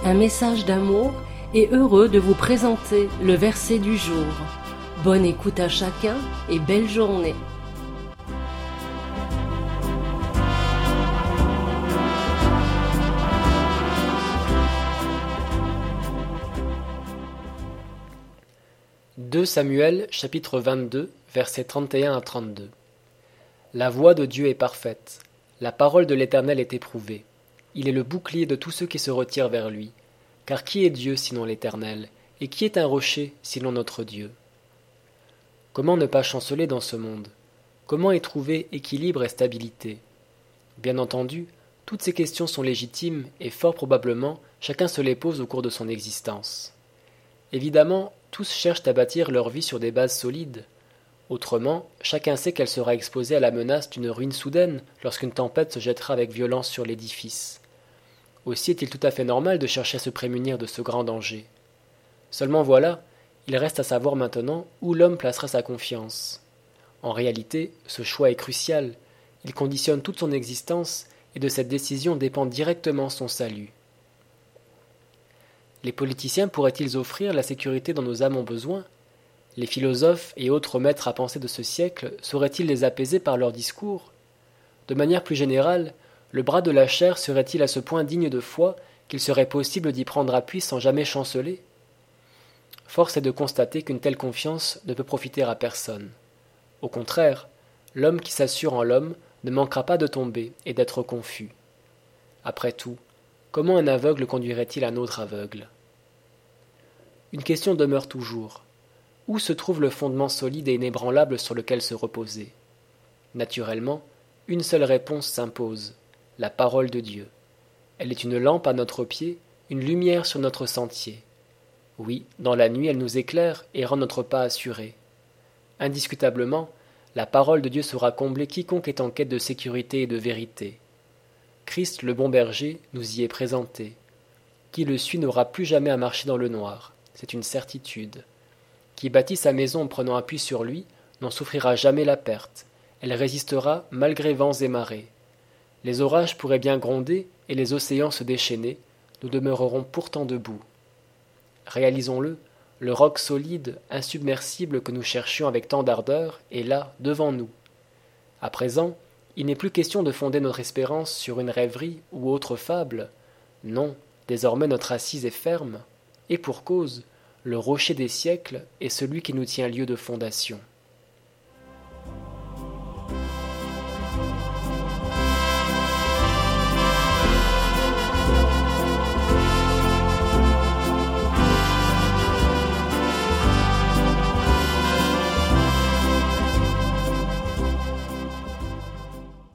un message d'amour et heureux de vous présenter le verset du jour. Bonne écoute à chacun et belle journée. « 2 Samuel, chapitre 22, versets 31 à 32. La voie de Dieu est parfaite, la parole de l'Éternel est éprouvée. Il est le bouclier de tous ceux qui se retirent vers lui. Car qui est Dieu sinon l'Éternel, et qui est un rocher sinon notre Dieu? Comment ne pas chanceler dans ce monde? Comment y trouver équilibre et stabilité? Bien entendu, toutes ces questions sont légitimes et fort probablement chacun se les pose au cours de son existence. Évidemment, tous cherchent à bâtir leur vie sur des bases solides. Autrement, chacun sait qu'elle sera exposée à la menace d'une ruine soudaine lorsqu'une tempête se jettera avec violence sur l'édifice. Aussi est-il tout à fait normal de chercher à se prémunir de ce grand danger. Seulement voilà, il reste à savoir maintenant où l'homme placera sa confiance. En réalité, ce choix est crucial, il conditionne toute son existence et de cette décision dépend directement son salut. Les politiciens pourraient-ils offrir la sécurité dont nos âmes ont besoin? Les philosophes et autres maîtres à penser de ce siècle sauraient-ils les apaiser par leurs discours? De manière plus générale, le bras de la chair serait-il à ce point digne de foi qu'il serait possible d'y prendre appui sans jamais chanceler? Force est de constater qu'une telle confiance ne peut profiter à personne. Au contraire, l'homme qui s'assure en l'homme ne manquera pas de tomber et d'être confus. Après tout, comment un aveugle conduirait-il un autre aveugle? Une question demeure toujours. Où se trouve le fondement solide et inébranlable sur lequel se reposer? Naturellement, une seule réponse s'impose, la parole de Dieu. Elle est une lampe à notre pied, une lumière sur notre sentier. Oui, dans la nuit, elle nous éclaire et rend notre pas assuré. Indiscutablement, la parole de Dieu saura combler quiconque est en quête de sécurité et de vérité. Christ, le bon berger, nous y est présenté. Qui le suit n'aura plus jamais à marcher dans le noir, c'est une certitude. Qui bâtit sa maison en prenant appui sur lui n'en souffrira jamais la perte. Elle résistera malgré vents et marées. Les orages pourraient bien gronder et les océans se déchaîner, nous demeurerons pourtant debout. Réalisons-le, le roc solide, insubmersible que nous cherchions avec tant d'ardeur est là, devant nous. À présent, il n'est plus question de fonder notre espérance sur une rêverie ou autre fable. Non, désormais notre assise est ferme, et pour cause, le rocher des siècles est celui qui nous tient lieu de fondation.